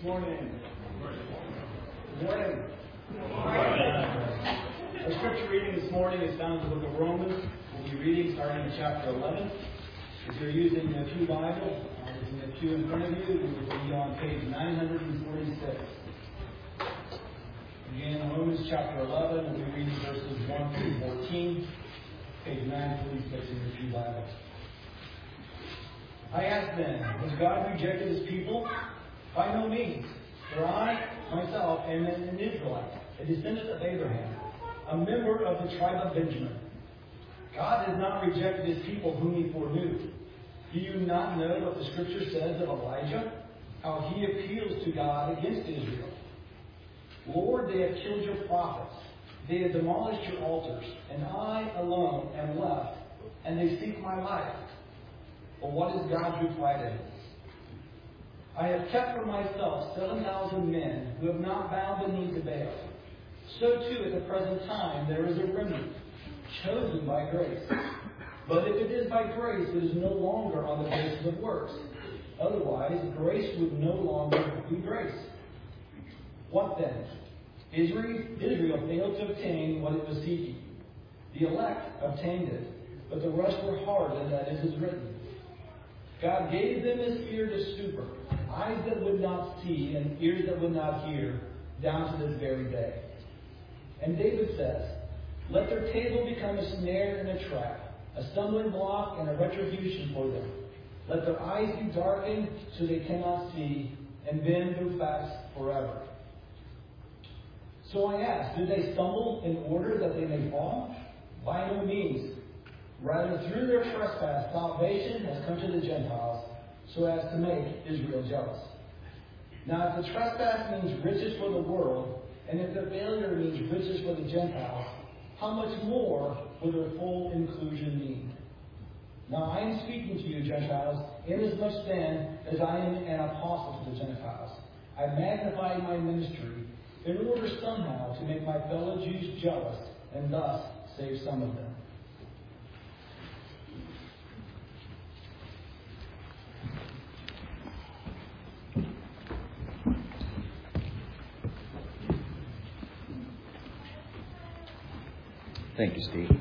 Morning. Good morning. Our scripture reading this morning is found in the book of Romans. We'll be reading starting in chapter 11. If you're using the Pew Bible, using the Pew in front of you, we will be on page 946. Again, Romans chapter 11, we'll be reading verses 1 through 14, page 946 in your Pew Bible. I ask then, has God rejected his people? By no means. For I, myself, am an Israelite, a descendant of Abraham, a member of the tribe of Benjamin. God has not rejected his people whom he foreknew. Do you not know what the Scripture says of Elijah? How he appeals to God against Israel. Lord, they have killed your prophets. They have demolished your altars, and I alone am left, and they seek my life. But what is God's reply to this? I have kept for myself 7,000 men who have not bowed the knee to Baal. So too at the present time there is a remnant, chosen by grace. But if it is by grace, it is no longer on the basis of works. Otherwise, grace would no longer be grace. What then? Israel failed to obtain what it was seeking. The elect obtained it, but the rest were hardened, as is written. God gave them a spirit of stupor, eyes that would not see and ears that would not hear, down to this very day. And David says, let their table become a snare and a trap, a stumbling block and a retribution for them. Let their eyes be darkened so they cannot see, and bend their backs forever. So I ask, did they stumble in order that they may fall? By no means. Rather, through their trespass, salvation has come to the Gentiles, so as to make Israel jealous. Now, if the trespass means riches for the world, and if the failure means riches for the Gentiles, how much more will their full inclusion mean? Now, I am speaking to you, Gentiles, inasmuch then as I am an apostle to the Gentiles. I magnify my ministry in order somehow to make my fellow Jews jealous, and thus save some of them. Thank you, Steve.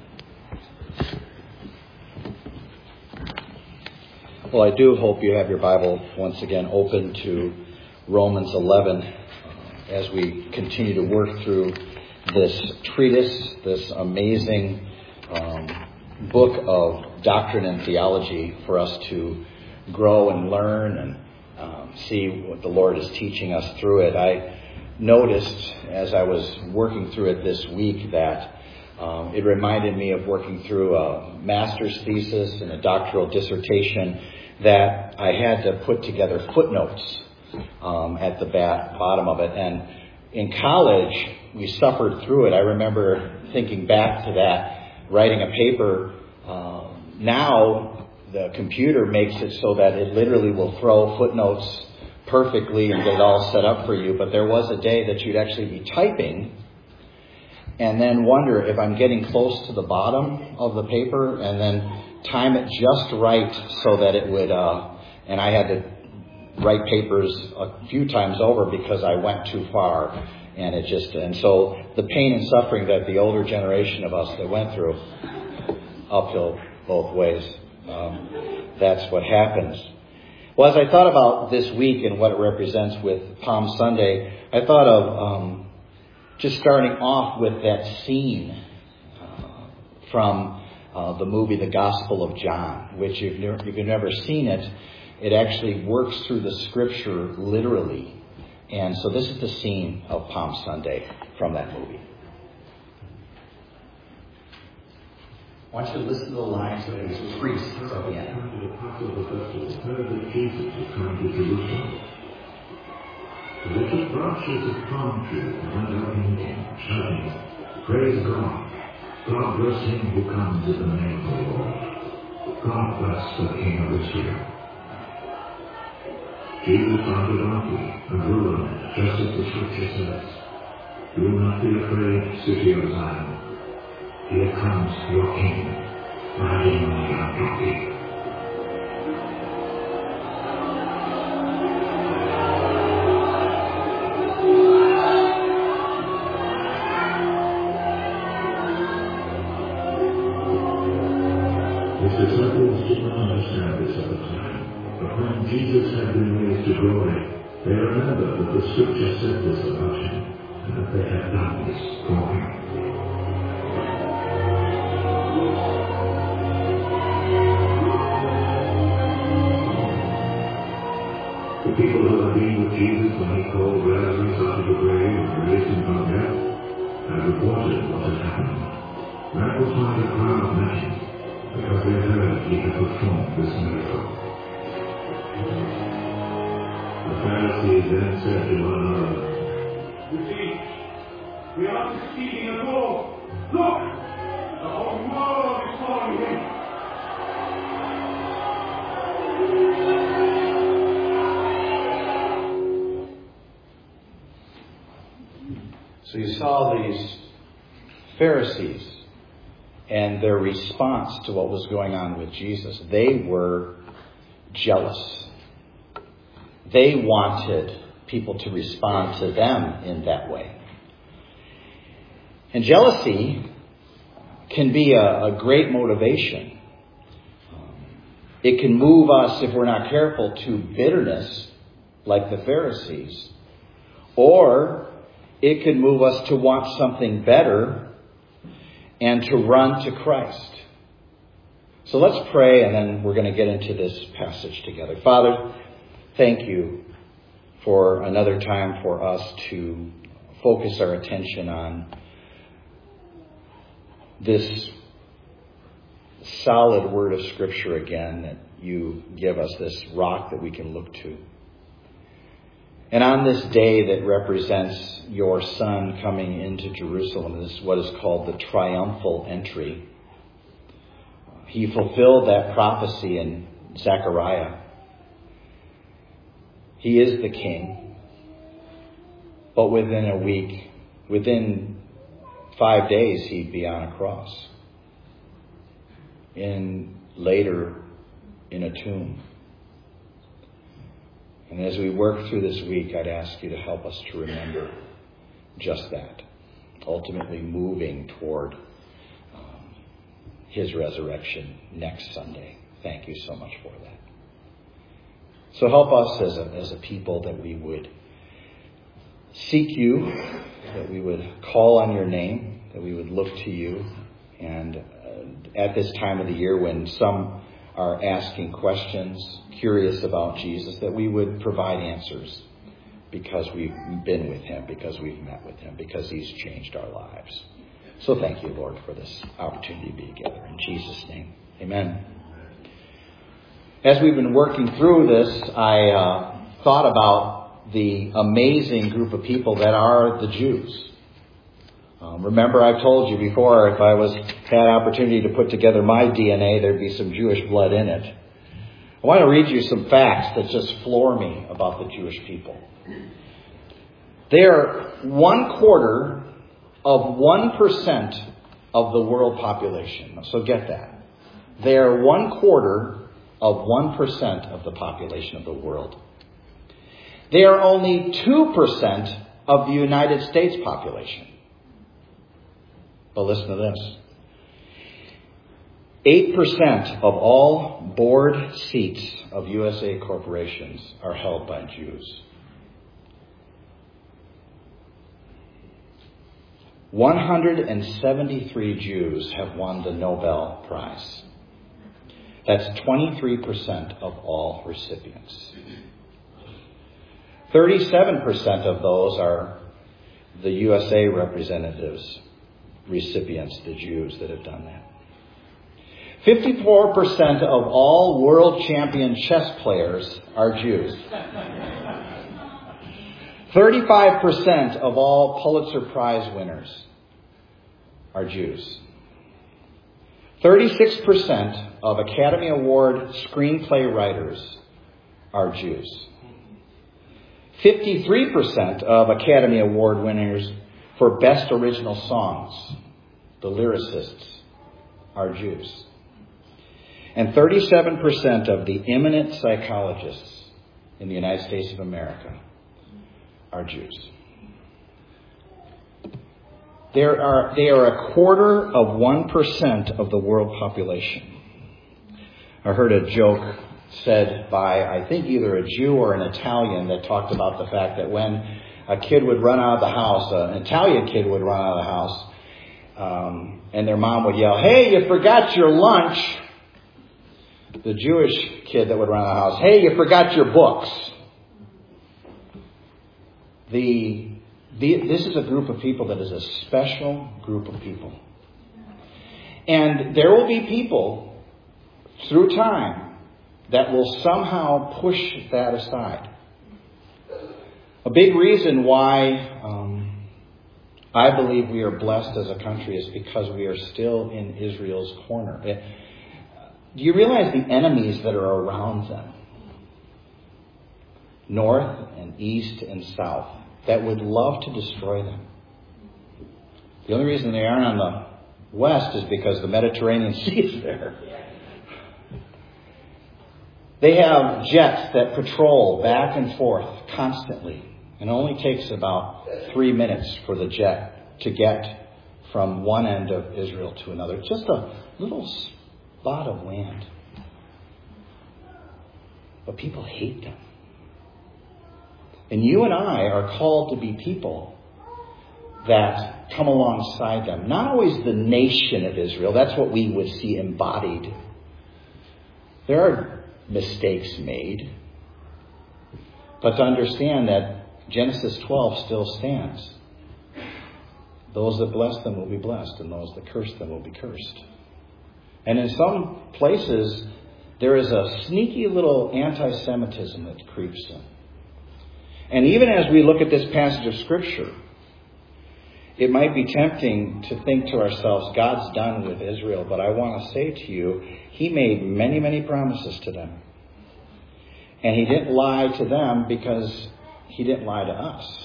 Well, I do hope you have your Bible once again open to Romans 11 as we continue to work through this treatise, this amazing book of doctrine and theology for us to grow and learn and see what the Lord is teaching us through it. I noticed as I was working through it this week that it reminded me of working through a master's thesis and a doctoral dissertation that I had to put together footnotes at the bottom of it. And in college, we suffered through it. I remember thinking back to that, writing a paper. Now, the computer makes it so that it literally will throw footnotes perfectly and get it all set up for you. But there was a day that you'd actually be typing and then wonder if I'm getting close to the bottom of the paper, and then time it just right so that it would, and I had to write papers a few times over because I went too far, and so the pain and suffering that the older generation of us that went through, uphill both ways, that's what happens. Well, as I thought about this week and what it represents with Palm Sunday, I thought of just starting off with that scene from the movie The Gospel of John, which if you've never seen it, it actually works through the Scripture literally. And so this is the scene of Palm Sunday from that movie. I want you to listen to the lines of these priests at the end. The little branches of palm trees went out in him, shouting, praise God. God bless him who comes in the name of the Lord. God bless the King of Israel. Jesus found a donkey and rode on it, just as the Scripture says. Do not be afraid, city of Zion. Here comes your King, riding on a donkey. raised to glory, they remember that the Scripture said this about him, and that they have done this for him. The people who had been with Jesus when he called Lazarus out of the grave and raised him from death had reported what had happened. That was why the crowd met him, because they heard he had performed this miracle. The Pharisees then said to one another, "You see, we are not succeeding at all. Look! The whole world is following him." So you saw these Pharisees and their response to what was going on with Jesus. They were jealous. They wanted people to respond to them in that way. And jealousy can be a great motivation. It can move us, if we're not careful, to bitterness, like the Pharisees. Or it can move us to want something better and to run to Christ. So let's pray, and then we're going to get into this passage together. Father, thank you for another time for us to focus our attention on this solid word of Scripture again, that you give us, this rock that we can look to. And on this day that represents your Son coming into Jerusalem, this is what is called the triumphal entry. He fulfilled that prophecy in Zechariah. He is the King. But within a week, within 5 days, he'd be on a cross. Later in a tomb. And as we work through this week, I'd ask you to help us to remember just that. Ultimately moving toward his resurrection next Sunday. Thank you so much for that. So help us as a people that we would seek you, that we would call on your name, that we would look to you. And at this time of the year when some are asking questions, curious about Jesus, that we would provide answers because we've been with him, because we've met with him, because he's changed our lives. So thank you, Lord, for this opportunity to be together. In Jesus' name, amen. As we've been working through this, I thought about the amazing group of people that are the Jews. Remember, I've told you before, if I had opportunity to put together my DNA, there'd be some Jewish blood in it. I want to read you some facts that just floor me about the Jewish people. They are 1/4 of 1% of the world population. So get that. They are 1/4 of 1% of the population of the world. They are only 2% of the United States population. But listen to this. 8% of all board seats of USA corporations are held by Jews. 173 Jews have won the Nobel Prize. That's 23% of all recipients. 37% of those are the USA representatives, recipients, the Jews that have done that. 54% of all world champion chess players are Jews. 35% of all Pulitzer Prize winners are Jews. 36% of Academy Award screenplay writers are Jews. 53% of Academy Award winners for Best Original Songs, the lyricists, are Jews. And 37% of the eminent psychologists in the United States of America are Jews. They are 1/4 of 1% of the world population. I heard a joke said by, I think, either a Jew or an Italian, that talked about the fact that when a kid would run out of the house, an Italian kid would run out of the house, and their mom would yell, "Hey, you forgot your lunch." The Jewish kid that would run out of the house, "Hey, you forgot your books." This is a group of people that is a special group of people. And there will be people through time that will somehow push that aside. A big reason why I believe we are blessed as a country is because we are still in Israel's corner. Do you realize the enemies that are around them? North and east and south, that would love to destroy them. The only reason they aren't on the west is because the Mediterranean Sea is there. They have jets that patrol back and forth constantly. It only takes about 3 minutes for the jet to get from one end of Israel to another. Just a little spot of land. But people hate them. And you and I are called to be people that come alongside them. Not always the nation of Israel. That's what we would see embodied. There are mistakes made. But to understand that Genesis 12 still stands. Those that bless them will be blessed, and those that curse them will be cursed. And in some places, there is a sneaky little anti-Semitism that creeps in. And even as we look at this passage of Scripture, it might be tempting to think to ourselves, God's done with Israel. But I want to say to you, He made many, many promises to them. And He didn't lie to them because He didn't lie to us.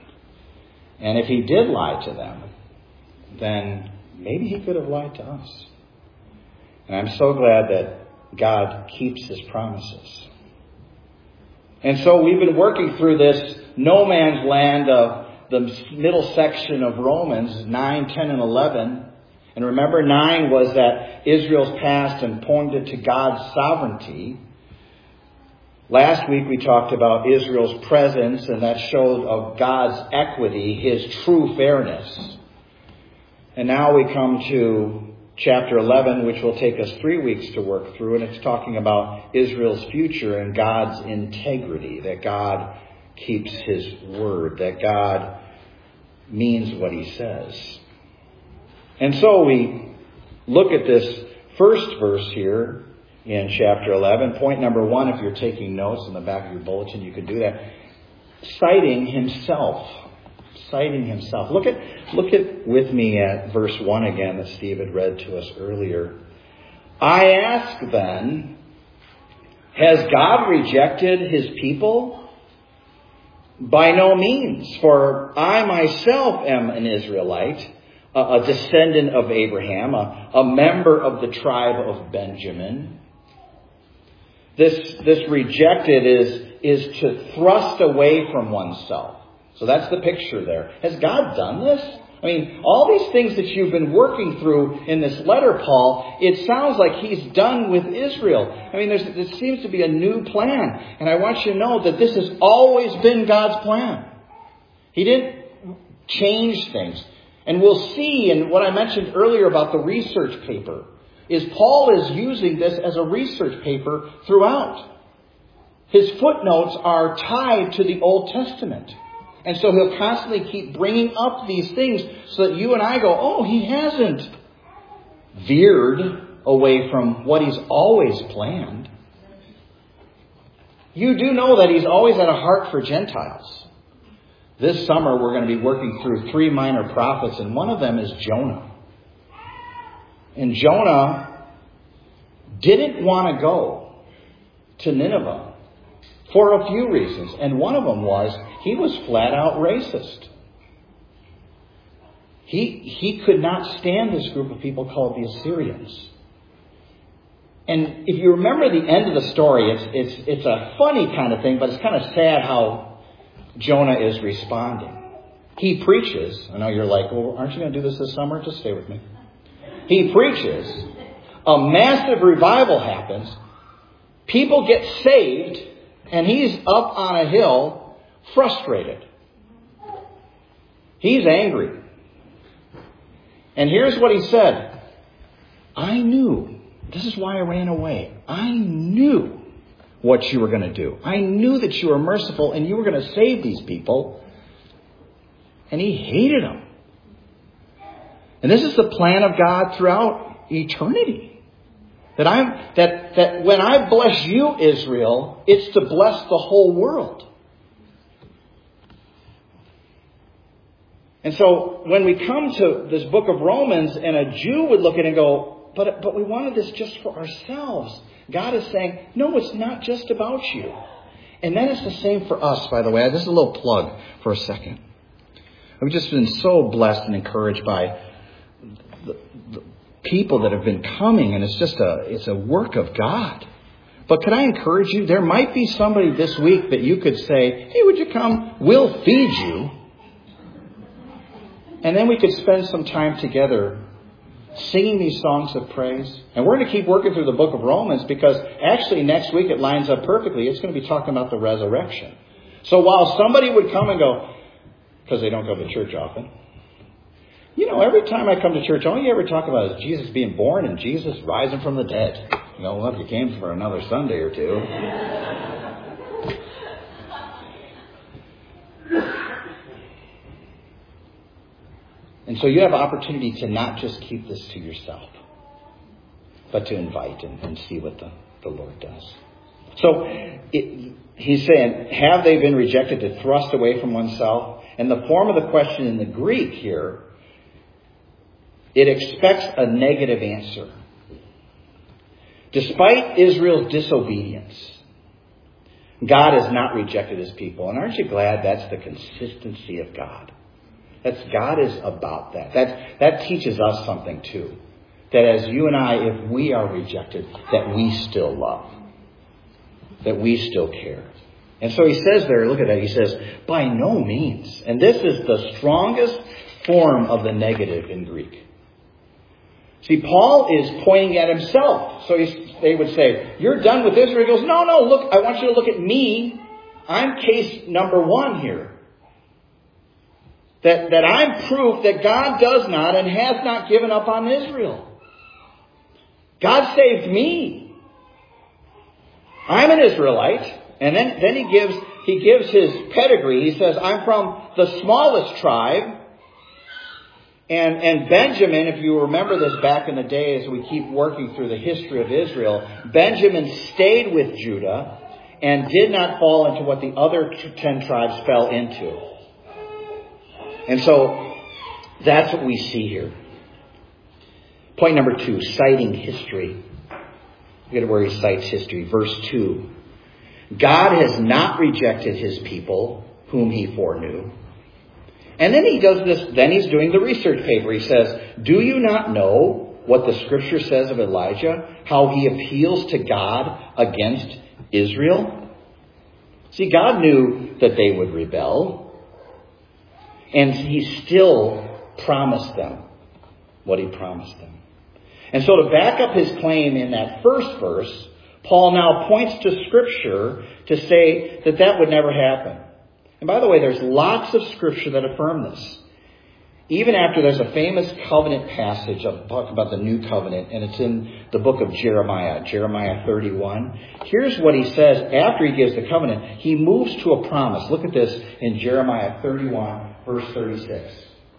And if He did lie to them, then maybe He could have lied to us. And I'm so glad that God keeps His promises. And so we've been working through this no man's land of the middle section of Romans, 9, 10, and 11. And remember, 9 was that Israel's past and pointed to God's sovereignty. Last week we talked about Israel's presence, and that showed of God's equity, His true fairness. And now we come to chapter 11, which will take us 3 weeks to work through, and it's talking about Israel's future and God's integrity, that God keeps His word, that God means what He says. And so we look at this first verse here in chapter 11. Point number 1, if you're taking notes in the back of your bulletin, you could do that. Citing Himself. Citing Himself. Look at with me at verse 1 again that Steve had read to us earlier. I ask then, has God rejected His people? By no means, for I myself am an Israelite, a descendant of Abraham, a member of the tribe of Benjamin. This rejected is to thrust away from oneself. So that's the picture there. Has God done this? I mean, all these things that you've been working through in this letter, Paul, it sounds like He's done with Israel. I mean, there seems to be a new plan. And I want you to know that this has always been God's plan. He didn't change things. And we'll see in what I mentioned earlier about the research paper, is Paul is using this as a research paper throughout. His footnotes are tied to the Old Testament. And so he'll constantly keep bringing up these things so that you and I go, oh, he hasn't veered away from what He's always planned. You do know that He's always had a heart for Gentiles. This summer we're going to be working through 3 minor prophets, and one of them is Jonah. And Jonah didn't want to go to Nineveh for a few reasons. And one of them was he was flat out racist. He could not stand this group of people called the Assyrians. And if you remember the end of the story, it's a funny kind of thing, but it's kind of sad how Jonah is responding. He preaches. I know you're like, well, aren't you going to do this summer? Just stay with me. He preaches. A massive revival happens. People get saved, and he's up on a hill, frustrated. He's angry. And here's what he said. I knew. This is why I ran away. I knew what you were going to do. I knew that you were merciful and you were going to save these people. And he hated them. And this is the plan of God throughout eternity. That when I bless you, Israel, it's to bless the whole world. And so when we come to this book of Romans, and a Jew would look at it and go, but we wanted this just for ourselves. God is saying, no, it's not just about you. And then it's the same for us, by the way. This is a little plug for a second. I've just been so blessed and encouraged by the people that have been coming, and it's a work of God. But could I encourage you? There might be somebody this week that you could say, hey, would you come? We'll feed you. And then we could spend some time together singing these songs of praise. And we're going to keep working through the book of Romans, because actually next week it lines up perfectly. It's going to be talking about the resurrection. So while somebody would come and go, because they don't go to church often, every time I come to church, all you ever talk about is Jesus being born and Jesus rising from the dead. Well, if you came for another Sunday or two. And so you have opportunity to not just keep this to yourself, but to invite and see what the Lord does. So he's saying, have they been rejected, to thrust away from oneself? And the form of the question in the Greek here, it expects a negative answer. Despite Israel's disobedience, God has not rejected his people. And aren't you glad that's the consistency of God? God is about that. That teaches us something too. That as you and I, if we are rejected, that we still love. That we still care. And so he says there, look at that, he says, by no means. And this is the strongest form of the negative in Greek. See, Paul is pointing at himself. So they would say, you're done with Israel. He goes, no, look, I want you to look at me. I'm case number one here. That I'm proof that God does not and has not given up on Israel. God saved me. I'm an Israelite. And then he gives his pedigree. He says, I'm from the smallest tribe. And Benjamin, if you remember this back in the day as we keep working through the history of Israel, Benjamin stayed with Judah and did not fall into what the other 10 tribes fell into. And so that's what we see here. Point number 2, citing history. Look at where he cites history. Verse 2. God has not rejected his people whom he foreknew. And then he does this, then he's doing the research paper. He says, do you not know what the scripture says of Elijah? How he appeals to God against Israel? See, God knew that they would rebel. And he still promised them what he promised them. And so to back up his claim in that first verse, Paul now points to Scripture to say that would never happen. And by the way, there's lots of Scripture that affirm this. Even after there's a famous covenant passage talking about the new covenant, and it's in the book of Jeremiah 31. Here's what he says after he gives the covenant. He moves to a promise. Look at this in Jeremiah 31, verse 36.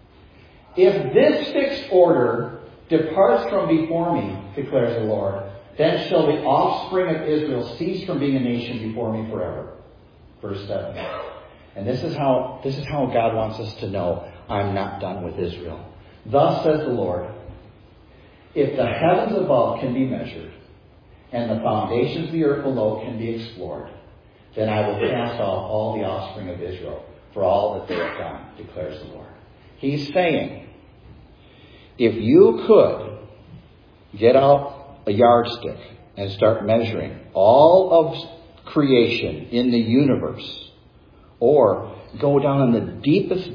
If this fixed order departs from before me, declares the Lord, then shall the offspring of Israel cease from being a nation before me forever. Verse 7. And this is how God wants us to know, I'm not done with Israel. Thus says the Lord, if the heavens above can be measured, and the foundations of the earth below can be explored, then I will cast off all the offspring of Israel for all that they have done, declares the Lord. He's saying, if you could get out a yardstick and start measuring all of creation in the universe, or go down in the deepest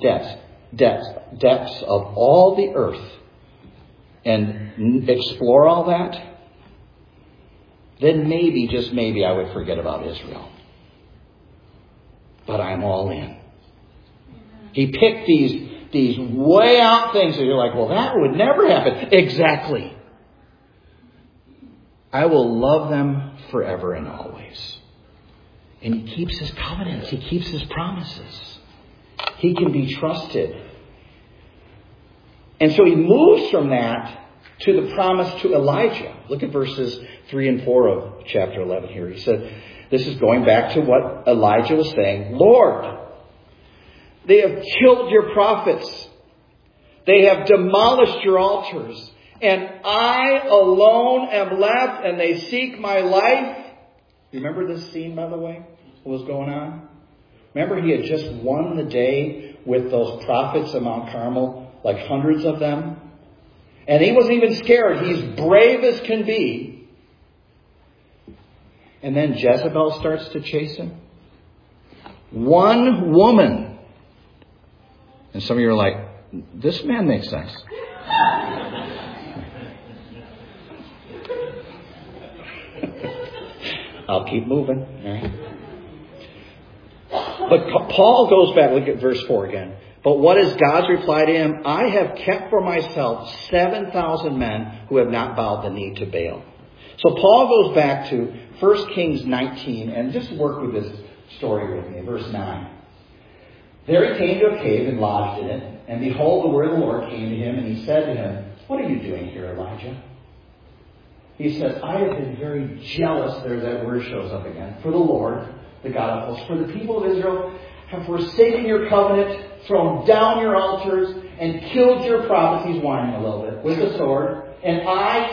depths of all the earth and explore all that, then maybe, just maybe, I would forget about Israel. But I'm all in. He picked these way out things that you're like, well, that would never happen. Exactly. I will love them forever and always. And He keeps His covenants. He keeps His promises. He can be trusted. And so He moves from that to the promise to Elijah. Look at verses 3 and 4 of chapter 11 here. He said, this is going back to what Elijah was saying. Lord, they have killed your prophets. They have demolished your altars. And I alone am left, and they seek my life. Remember this scene, by the way? What was going on? Remember, he had just won the day with those prophets at Mount Carmel, like hundreds of them. And he wasn't even scared. He's brave as can be. And then Jezebel starts to chase him. One woman. And some of you are like, this man makes sense. I'll keep moving. All right. But Paul goes back. Look at verse 4 again. But what is God's reply to him? I have kept for myself 7,000 men who have not bowed the knee to Baal. So Paul goes back to 1 Kings 19 and just work with this story with me. Verse 9. There he came to a cave and lodged in it. And behold, the word of the Lord came to him. And He said to him, what are you doing here, Elijah? He said, I have been very jealous. There that word shows up again. For the Lord, the God of hosts. For the people of Israel have forsaken your covenant, thrown down your altars, and killed your prophets. He's whining a little bit. With the sword. And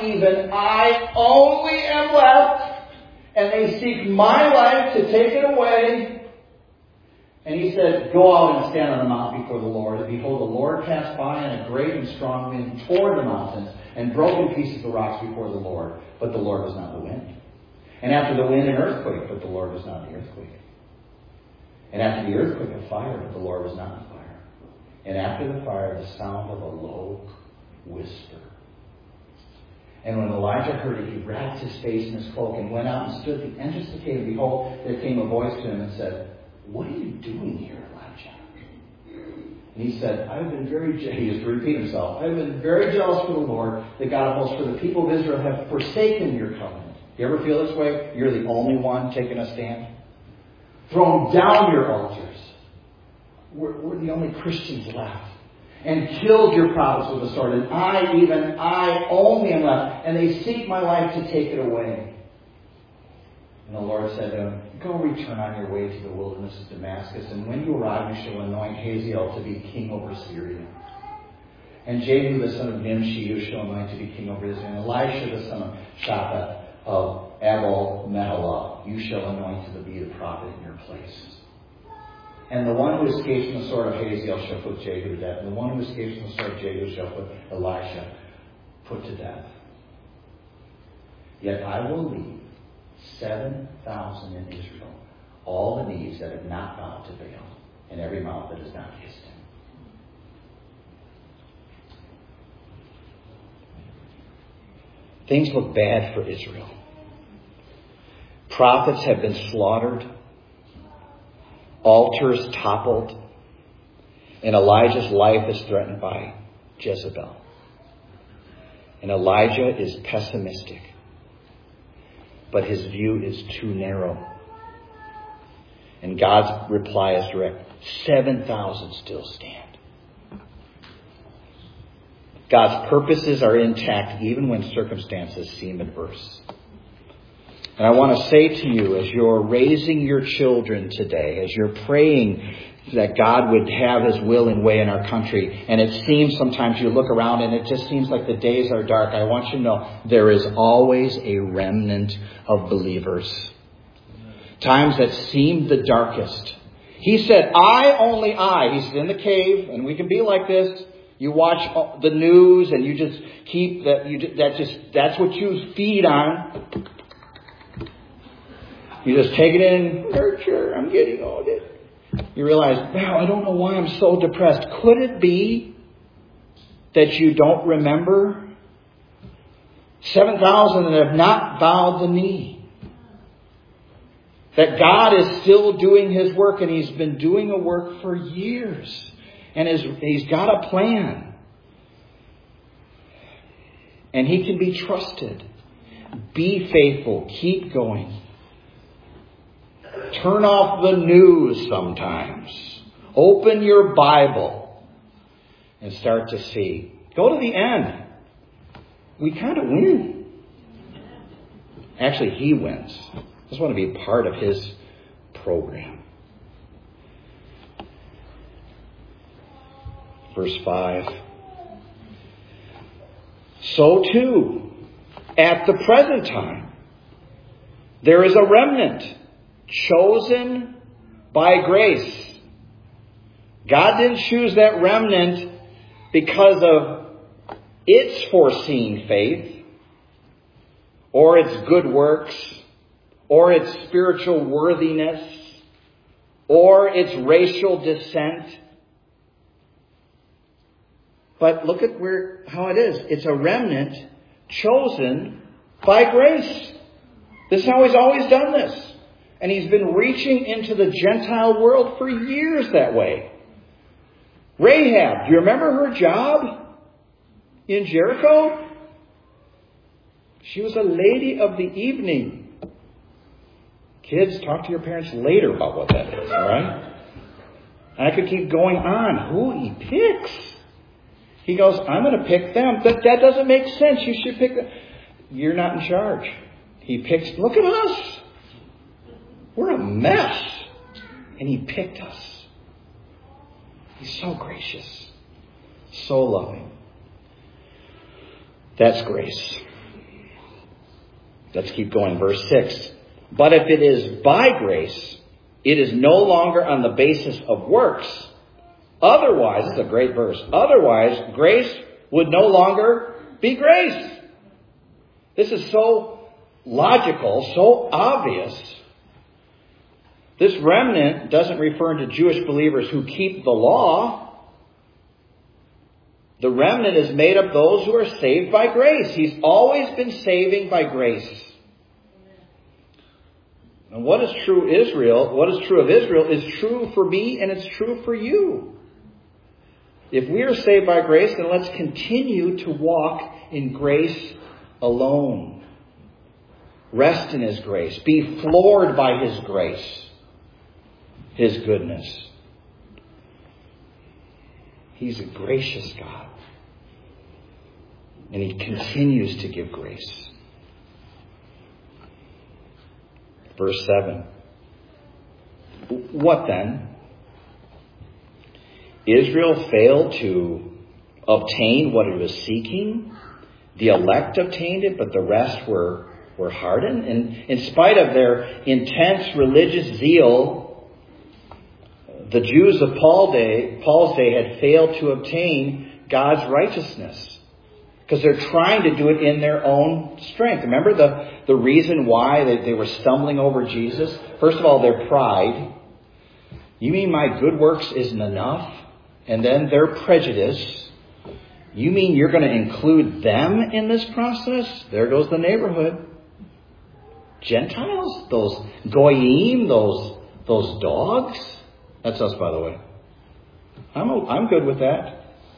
I only am left. And they seek my life to take it away. And he said, go out and stand on the mountain before the Lord. And behold, the Lord passed by, and a great and strong wind tore the mountains and broke in pieces the rocks before the Lord. But the Lord was not the wind. And after the wind, an earthquake, but the Lord was not the earthquake. And after the earthquake, a fire, but the Lord was not the fire. And after the fire, the sound of a low whisper. And when Elijah heard it, he wrapped his face in his cloak and went out and stood at the entrance of the cave. And behold, there came a voice to him and said, what are you doing here, Elijah? And he said, I've been very jealous. He used to repeat himself. I've been very jealous for the Lord, the God of hosts, for the people of Israel have forsaken your covenant. You ever feel this way? You're the only one taking a stand. Thrown down your altars. We're the only Christians left. And killed your prophets with the sword. And I only am left. And they seek my life to take it away. And the Lord said to him, go return on your way to the wilderness of Damascus. And when you arrive, you shall anoint Hazael to be king over Syria. And Jehu the son of Nimshi you shall anoint to be king over Israel. And Elisha the son of Shaphat of Abel-Meholah you shall anoint to be the prophet in your place. And the one who escapes from the sword of Hazael shall put Jehu to death. And the one who escapes from the sword of Jehu shall put Elisha put to death. Yet I will leave 7,000 in Israel, all the knees that have not bowed to Baal, and every mouth that has not kissed him. Things look bad for Israel. Prophets have been slaughtered. Altars toppled. And Elijah's life is threatened by Jezebel. And Elijah is pessimistic. But his view is too narrow. And God's reply is direct. 7,000 still stand. God's purposes are intact even when circumstances seem adverse. And I want to say to you, as you're raising your children today, as you're praying that God would have His will and way in our country, and it seems sometimes you look around and it just seems like the days are dark, I want you to know there is always a remnant of believers. Times that seem the darkest. He said, He's in the cave, and we can be like this. You watch the news and you just keep that's what you feed on. You just take it in, nurture, I'm getting all this. You realize, wow, I don't know why I'm so depressed. Could it be that you don't remember 7,000 that have not bowed the knee? That God is still doing His work, and He's been doing a work for years. And He's got a plan. And He can be trusted. Be faithful. Keep going. Turn off the news sometimes. Open your Bible and start to see. Go to the end. We kind of win. Actually, He wins. I just want to be a part of His program. Verse 5. So too, at the present time, there is a remnant chosen by grace. God didn't choose that remnant because of its foreseen faith, or its good works, or its spiritual worthiness, or its racial descent. But look at how it is. It's a remnant chosen by grace. This is how He's always done this. And He's been reaching into the Gentile world for years that way. Rahab, do you remember her job in Jericho? She was a lady of the evening. Kids, talk to your parents later about what that is, all right? And I could keep going on. Who He picks? He goes, I'm going to pick them. But that doesn't make sense. You should pick them. You're not in charge. He picks, look at us. We're a mess. And He picked us. He's so gracious. So loving. That's grace. Let's keep going. Verse 6. But if it is by grace, it is no longer on the basis of works. Otherwise, this is a great verse. Otherwise, grace would no longer be grace. This is so logical, so obvious. This remnant doesn't refer to Jewish believers who keep the law. The remnant is made up of those who are saved by grace. He's always been saving by grace. And what is true of Israel is true for me, and it's true for you. If we are saved by grace, then let's continue to walk in grace alone. Rest in His grace. Be floored by His grace, His goodness. He's a gracious God. And He continues to give grace. Verse 7. What then? Israel failed to obtain what it was seeking. The elect obtained it, but the rest were hardened. And in spite of their intense religious zeal, the Jews of Paul's day had failed to obtain God's righteousness. Because they're trying to do it in their own strength. Remember the reason why they were stumbling over Jesus? First of all, their pride. You mean my good works isn't enough? And then their prejudice. You mean you're going to include them in this process? There goes the neighborhood. Gentiles? Those goyim? Those dogs? That's us, by the way. I'm good with that.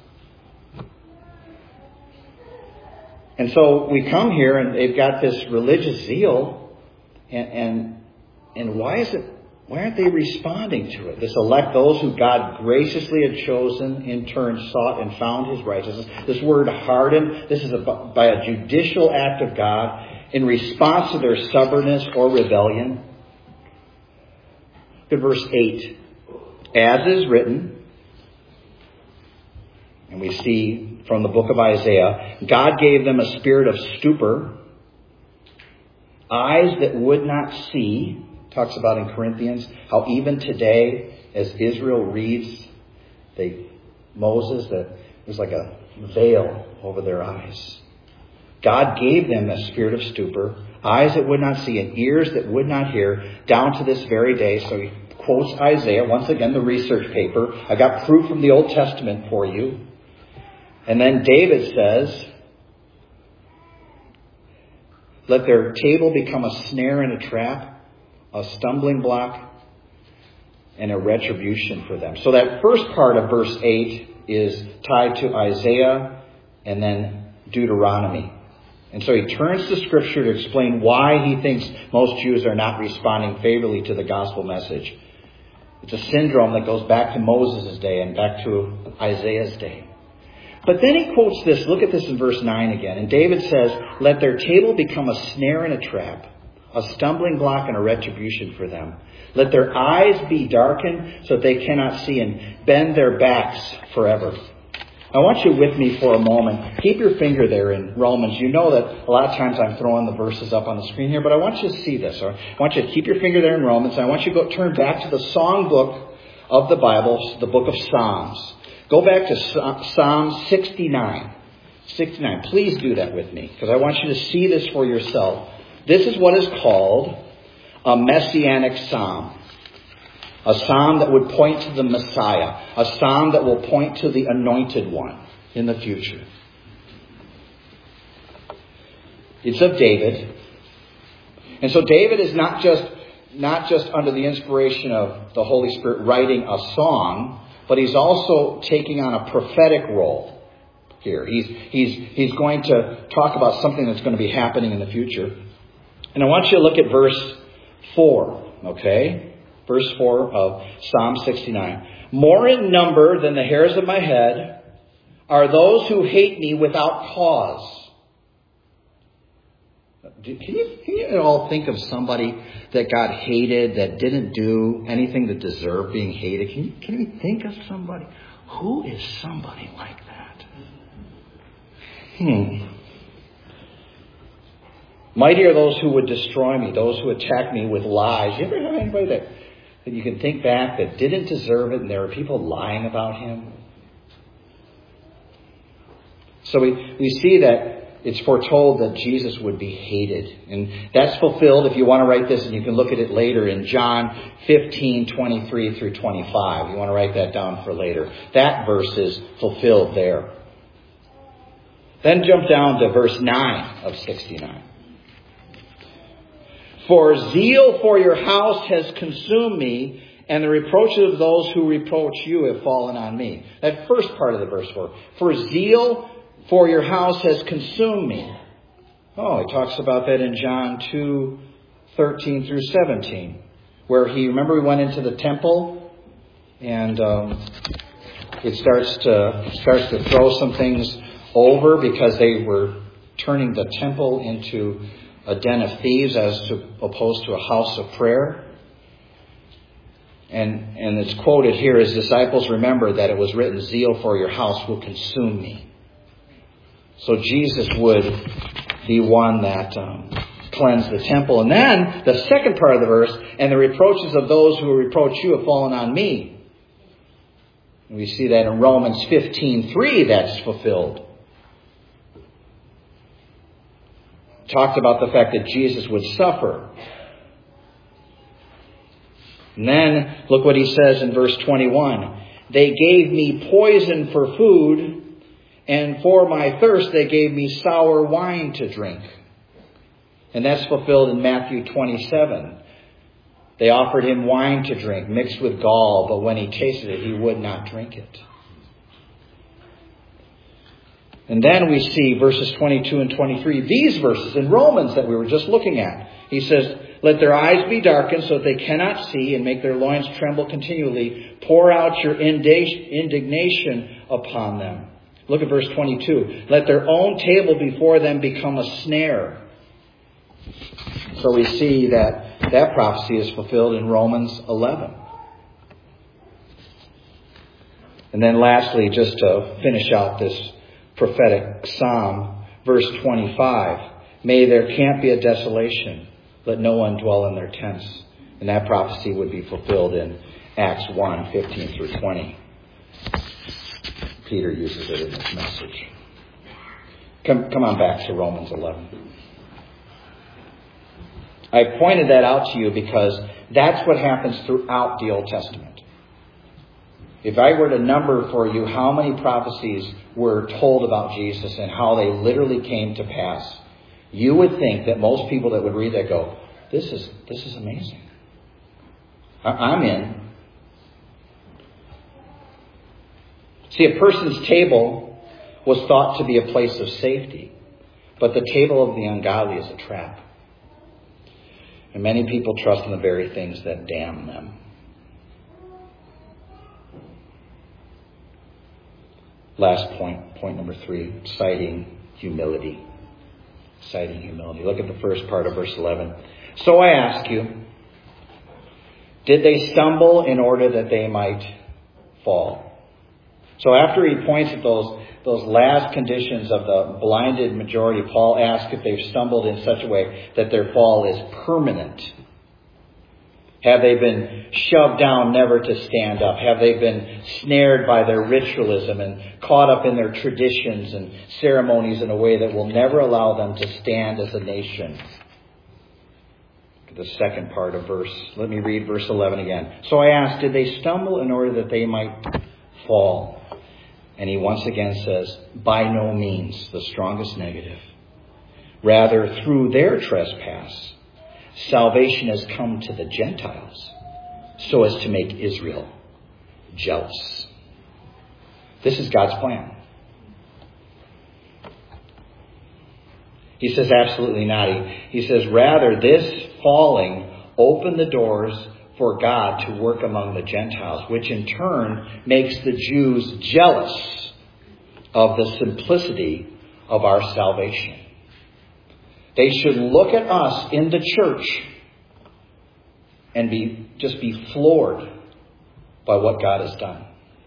And so we come here and they've got this religious zeal. And why aren't they responding to it? This elect, those who God graciously had chosen, in turn sought and found His righteousness. This word hardened, this is by a judicial act of God in response to their stubbornness or rebellion. Look at verse 8. As is written, and we see from the book of Isaiah, God gave them a spirit of stupor, eyes that would not see. Talks about in Corinthians how even today, as Israel reads Moses, that there's like a veil over their eyes. God gave them a spirit of stupor, eyes that would not see and ears that would not hear, down to this very day. So he quotes Isaiah, once again, the research paper. I got proof from the Old Testament for you. And then David says, let their table become a snare and a trap, a stumbling block, and a retribution for them. So that first part of verse 8 is tied to Isaiah and then Deuteronomy. And so he turns to Scripture to explain why he thinks most Jews are not responding favorably to the gospel message. It's a syndrome that goes back to Moses' day and back to Isaiah's day. But then he quotes this. Look at this in verse 9 again. And David says, "Let their table become a snare and a trap, a stumbling block and a retribution for them. Let their eyes be darkened so that they cannot see, and bend their backs forever." I want you with me for a moment. Keep your finger there in Romans. You know that a lot of times I'm throwing the verses up on the screen here, but I want you to see this. I want you to keep your finger there in Romans. I want you to turn back to the song book of the Bible, the book of Psalms. Go back to Psalm 69. 69. Please do that with me, because I want you to see this for yourself. This is what is called a messianic psalm. A psalm that would point to the Messiah. A psalm that will point to the anointed one in the future. It's of David. And so David is not just under the inspiration of the Holy Spirit writing a song, but he's also taking on a prophetic role here. He's going to talk about something that's going to be happening in the future. And I want you to look at verse 4, okay? Verse 4 of Psalm 69. "More in number than the hairs of my head are those who hate me without cause." Can you all think of somebody that God hated, that didn't do anything that deserved being hated? Can you think of somebody? Who is somebody like that? "Mighty are those who would destroy me, those who attack me with lies." You ever have anybody that you can think back that didn't deserve it, and there were people lying about him? So we see that it's foretold that Jesus would be hated. And that's fulfilled, if you want to write this, and you can look at it later, in John 15:23 through 25. You want to write that down for later. That verse is fulfilled there. Then jump down to verse 9 of 69. "For zeal for your house has consumed me, and the reproaches of those who reproach you have fallen on me." That first part of the verse 4. "For zeal for your house has consumed me." Oh, he talks about that in John 2:13 through 17. Where remember we went into the temple, and it starts to throw some things over because they were turning the temple into a den of thieves as opposed to a house of prayer. And it's quoted here, "His disciples remember that it was written, 'Zeal for your house will consume me.'" So Jesus would be one that cleansed the temple. And then the second part of the verse, "And the reproaches of those who reproach you have fallen on me." And we see that in Romans 15:3 that's fulfilled. Talked about the fact that Jesus would suffer. And then look what he says in verse 21. "They gave me poison for food, and for my thirst they gave me sour wine to drink." And that's fulfilled in Matthew 27. "They offered him wine to drink mixed with gall, but when he tasted it, he would not drink it." And then we see verses 22 and 23, these verses in Romans that we were just looking at. He says, "Let their eyes be darkened so that they cannot see, and make their loins tremble continually. Pour out your indignation upon them." Look at verse 22. "Let their own table before them become a snare." So we see that prophecy is fulfilled in Romans 11. And then lastly, just to finish out this prophetic psalm, verse 25, "May their camp be a desolation. Let no one dwell in their tents." And that prophecy would be fulfilled in Acts 1:15 through 20. Peter uses it in this message. Come on back to Romans 11. I pointed that out to you because that's what happens throughout the Old Testament. If I were to number for you how many prophecies were told about Jesus and how they literally came to pass, you would think that most people that would read that go, this is amazing. I'm in. See, a person's table was thought to be a place of safety, but the table of the ungodly is a trap. And many people trust in the very things that damn them. Last point number 3, citing humility. Citing humility. Look at the first part of verse 11. So I ask you, did they stumble in order that they might fall? So after he points at those last conditions of the blinded majority, Paul asks if they've stumbled in such a way that their fall is permanent. Have they been shoved down never to stand up? Have they been snared by their ritualism and caught up in their traditions and ceremonies in a way that will never allow them to stand as a nation? The second part of let me read verse 11 again. So I asked, did they stumble in order that they might fall? And he once again says, by no means, the strongest negative. Rather, through their trespass, salvation has come to the Gentiles so as to make Israel jealous. This is God's plan. He says absolutely not. He says rather this falling opened the doors for God to work among the Gentiles, which in turn makes the Jews jealous of the simplicity of our salvation. They should look at us in the church and be floored by what God has done.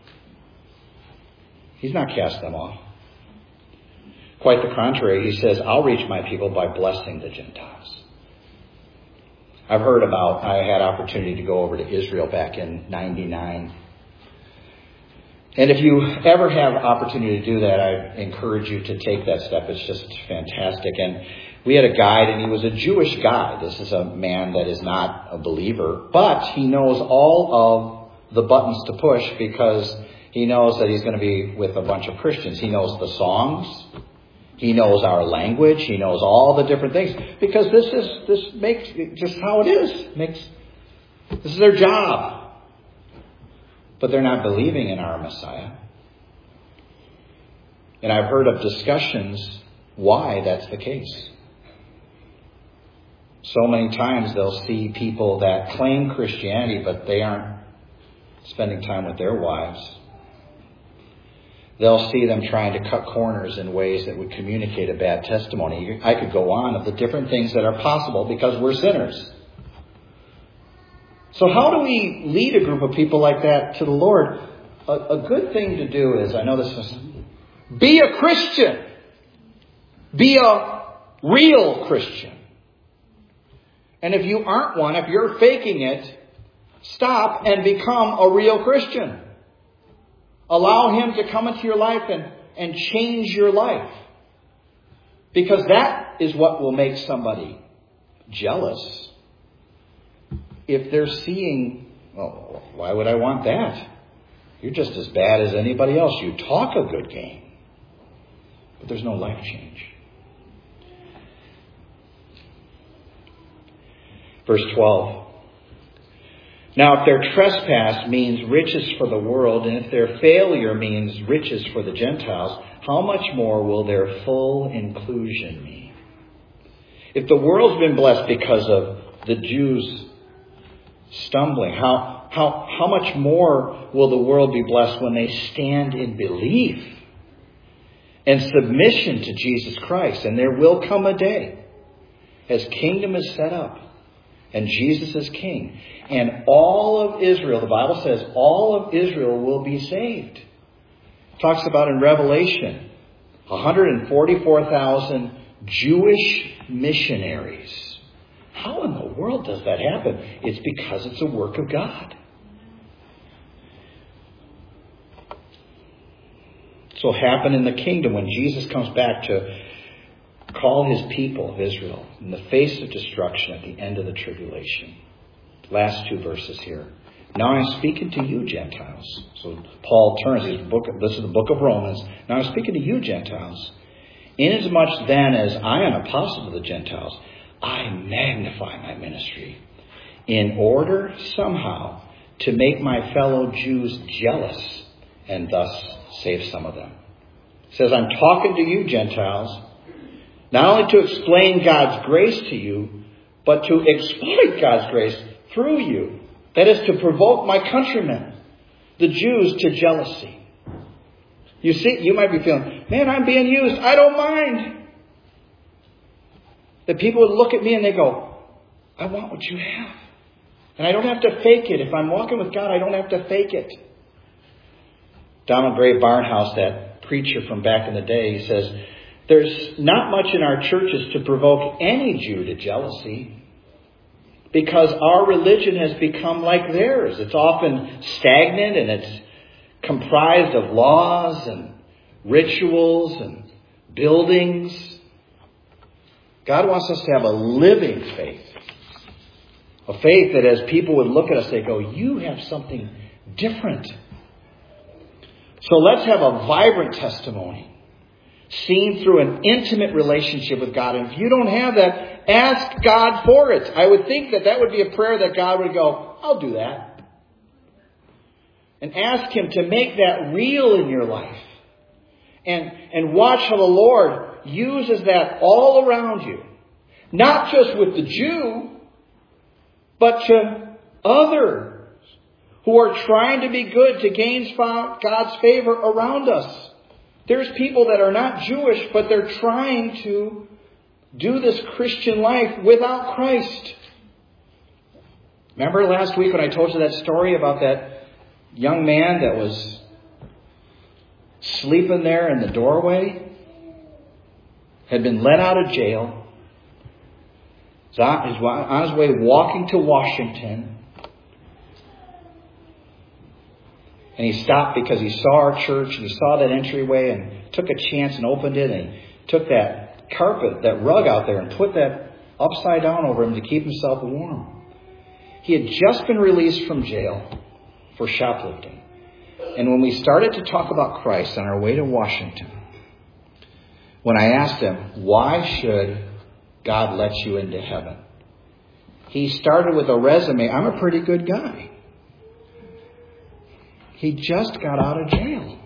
He's not cast them off. Quite the contrary, he says, I'll reach my people by blessing the Gentiles. I had opportunity to go over to Israel back in 99. And if you ever have opportunity to do that, I encourage you to take that step. It's just fantastic. And we had a guide, and he was a Jewish guy. This is a man that is not a believer, but he knows all of the buttons to push because he knows that he's going to be with a bunch of Christians. He knows the songs. He knows our language. He knows all the different things because this makes just how it is. This is their job. But they're not believing in our Messiah. And I've heard of discussions why that's the case. So many times they'll see people that claim Christianity, but they aren't spending time with their wives. They'll see them trying to cut corners in ways that would communicate a bad testimony. I could go on of the different things that are possible because we're sinners. So how do we lead a group of people like that to the Lord? A good thing to do is, I know this is, be a Christian. Be a real Christian. And if you aren't one, if you're faking it, stop and become a real Christian. Allow Him to come into your life and change your life. Because that is what will make somebody jealous. If they're seeing, well, why would I want that? You're just as bad as anybody else. You talk a good game, but there's no life change. Verse 12. Now, if their trespass means riches for the world, and if their failure means riches for the Gentiles, how much more will their full inclusion mean? If the world's been blessed because of the Jews stumbling, how much more will the world be blessed when they stand in belief and submission to Jesus Christ? And there will come a day as kingdom is set up and Jesus is king. And all of Israel, the Bible says, all of Israel will be saved. It talks about in Revelation, 144,000 Jewish missionaries. How in the world does that happen? It's because it's a work of God. This will happen in the kingdom when Jesus comes back to call His people of Israel in the face of destruction at the end of the tribulation. Last two verses here. Now I'm speaking to you, Gentiles. So Paul turns. This is the book of Romans. Now I'm speaking to you, Gentiles. Inasmuch then as I am apostle to the Gentiles, I magnify my ministry, in order somehow to make my fellow Jews jealous and thus save some of them. It says, I'm talking to you, Gentiles, not only to explain God's grace to you, but to exploit God's grace through you. That is to provoke my countrymen, the Jews, to jealousy. You see, you might be feeling, man, I'm being used. I don't mind. That people would look at me and they go, I want what you have. And I don't have to fake it. If I'm walking with God, I don't have to fake it. Donald Gray Barnhouse, that preacher from back in the day, he says, there's not much in our churches to provoke any Jew to jealousy because our religion has become like theirs. It's often stagnant and it's comprised of laws and rituals and buildings. God wants us to have a living faith. A faith that as people would look at us, they go, you have something different. So let's have a vibrant testimony seen through an intimate relationship with God. And if you don't have that, ask God for it. I would think that would be a prayer that God would go, I'll do that. And ask Him to make that real in your life. And watch how the Lord uses that all around you. Not just with the Jew, but to others who are trying to be good to gain God's favor around us. There's people that are not Jewish, but they're trying to do this Christian life without Christ. Remember last week when I told you that story about that young man that was sleeping there in the doorway? Had been let out of jail. Was on his way walking to Washington. And he stopped because he saw our church and he saw that entryway and took a chance and opened it and he took that carpet, that rug out there and put that upside down over him to keep himself warm. He had just been released from jail for shoplifting. And when we started to talk about Christ on our way to Washington, when I asked him, why should God let you into heaven? He started with a resume. I'm a pretty good guy. He just got out of jail.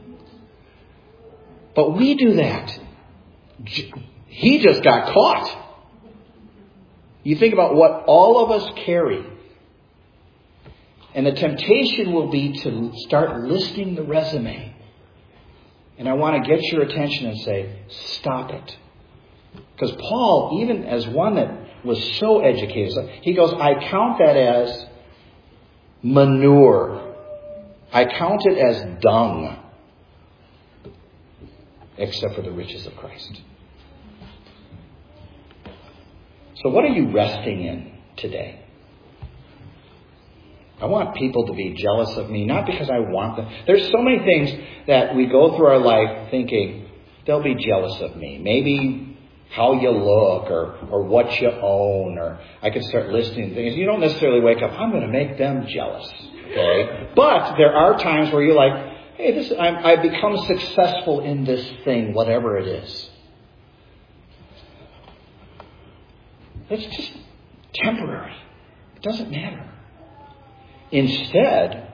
But we do that. He just got caught. You think about what all of us carry. And the temptation will be to start listing the resume. And I want to get your attention and say, stop it. Because Paul, even as one that was so educated, he goes, I count that as manure. I count it as dung. Except for the riches of Christ. So what are you resting in today? I want people to be jealous of me, not because I want them. There's so many things that we go through our life thinking, they'll be jealous of me. Maybe how you look or what you own, or I could start listing things. You don't necessarily wake up, I'm going to make them jealous. Okay? But there are times where you're like, hey, I've become successful in this thing, whatever it is. It's just temporary. It doesn't matter. Instead,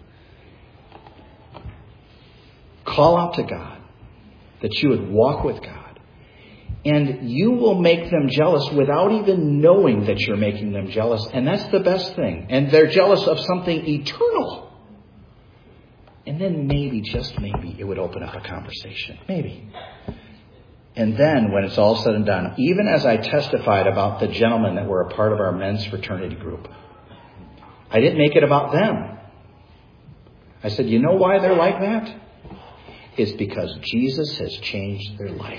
call out to God that you would walk with God. And you will make them jealous without even knowing that you're making them jealous. And that's the best thing. And they're jealous of something eternal. And then maybe, just maybe, it would open up a conversation. Maybe. And then when it's all said and done, even as I testified about the gentlemen that were a part of our men's fraternity group, I didn't make it about them. I said, you know why they're like that? It's because Jesus has changed their life.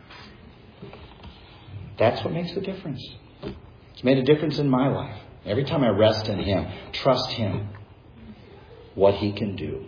That's what makes the difference. It's made a difference in my life. Every time I rest in Him, trust Him, what He can do.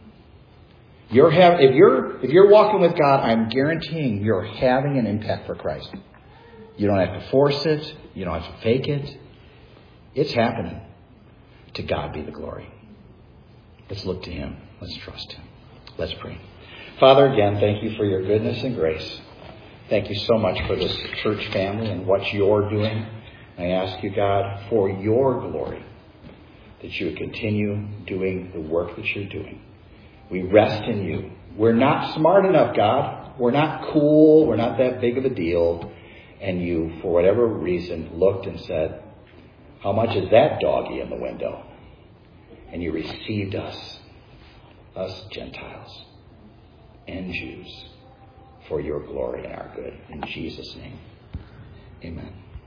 If you're walking with God, I'm guaranteeing you're having an impact for Christ. You don't have to force it. You don't have to fake it. It's happening. To God be the glory. Let's look to Him. Let's trust Him. Let's pray. Father, again, thank you for your goodness and grace. Thank you so much for this church family and what you're doing. I ask you, God, for your glory, that you would continue doing the work that you're doing. We rest in you. We're not smart enough, God. We're not cool. We're not that big of a deal. And you, for whatever reason, looked and said, how much is that doggy in the window? And you received us Gentiles and Jews, for your glory and our good. In Jesus' name, amen.